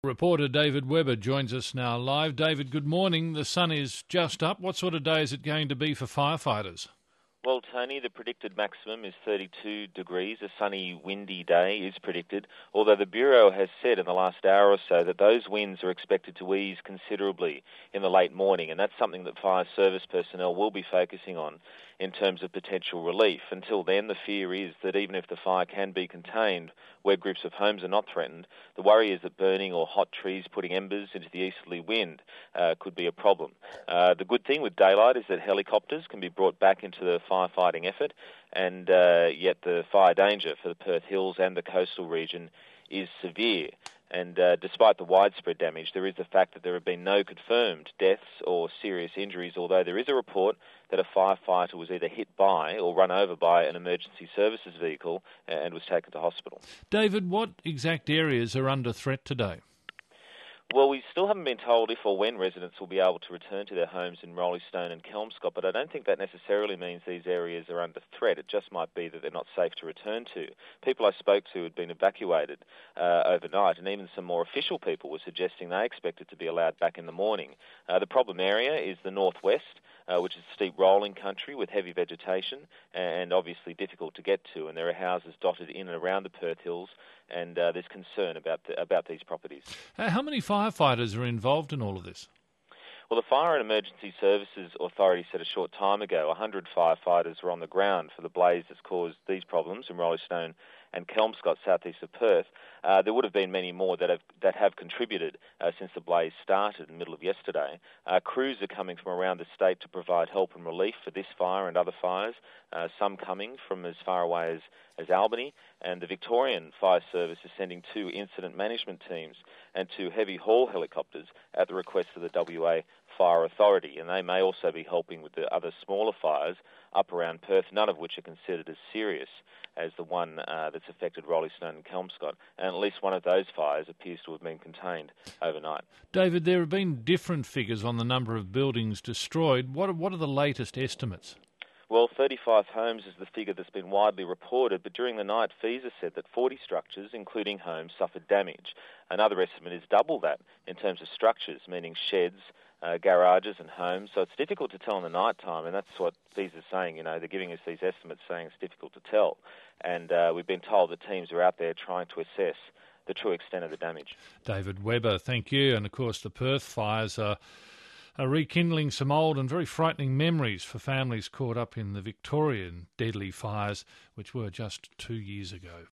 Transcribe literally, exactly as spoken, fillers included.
Reporter David Webber joins us now live. David, good morning. The sun is just up. What sort of day is it going to be for firefighters? Well, Tony, the predicted maximum is thirty-two degrees. A sunny, windy day is predicted, although the Bureau has said in the last hour or so that those winds are expected to ease considerably in the late morning, and that's something that fire service personnel will be focusing on in terms of potential relief. Until then, the fear is that even if the fire can be contained where groups of homes are not threatened, the worry is that burning or hot trees putting embers into the easterly wind uh, could be a problem. Uh, the good thing with daylight is that helicopters can be brought back into the firefighting effort, and uh, yet the fire danger for the Perth Hills and the coastal region is severe. And uh, despite the widespread damage, there is the fact that there have been no confirmed deaths or serious injuries, although there is a report that a firefighter was either hit by or run over by an emergency services vehicle and was taken to hospital. David, what exact areas are under threat today? Well, we still haven't been told if or when residents will be able to return to their homes in Roleystone and Kelmscott, but I don't think that necessarily means these areas are under threat. It just might be that they're not safe to return to. People I spoke to had been evacuated uh, overnight, and even some more official people were suggesting they expected to be allowed back in the morning. Uh, the problem area is the northwest, uh, which is steep rolling country with heavy vegetation and obviously difficult to get to, and there are houses dotted in and around the Perth Hills, and uh, there's concern about the, about these properties. Uh, how many firefighters are involved in all of this? Well, the Fire and Emergency Services Authority said a short time ago one hundred firefighters were on the ground for the blaze that's caused these problems in Roleystone and Kelmscott, southeast of Perth. Uh, there would have been many more that have that have contributed uh, since the blaze started in the middle of yesterday. Uh, crews are coming from around the state to provide help and relief for this fire and other fires, uh, some coming from as far away as, as Albany, and the Victorian Fire Service is sending two incident management teams and two heavy haul helicopters at the request of the W A Fire Authority, and they may also be helping with the other smaller fires up around Perth, none of which are considered as serious as the one uh, that's affected Roleystone and Kelmscott, and at least one of those fires appears to have been contained overnight. David, there have been different figures on the number of buildings destroyed. What are, what are the latest estimates? Well, thirty-five homes is the figure that's been widely reported, but during the night, FESA said that forty structures, including homes, suffered damage. Another estimate is double that in terms of structures, meaning sheds, uh, garages and homes. So it's difficult to tell in the night time, and that's what FESA is saying. You know, they're giving us these estimates saying it's difficult to tell. And uh, we've been told that teams are out there trying to assess the true extent of the damage. David Webber, thank you. And of course, the Perth fires are are rekindling some old and very frightening memories for families caught up in the Victorian deadly fires, which were just two years ago.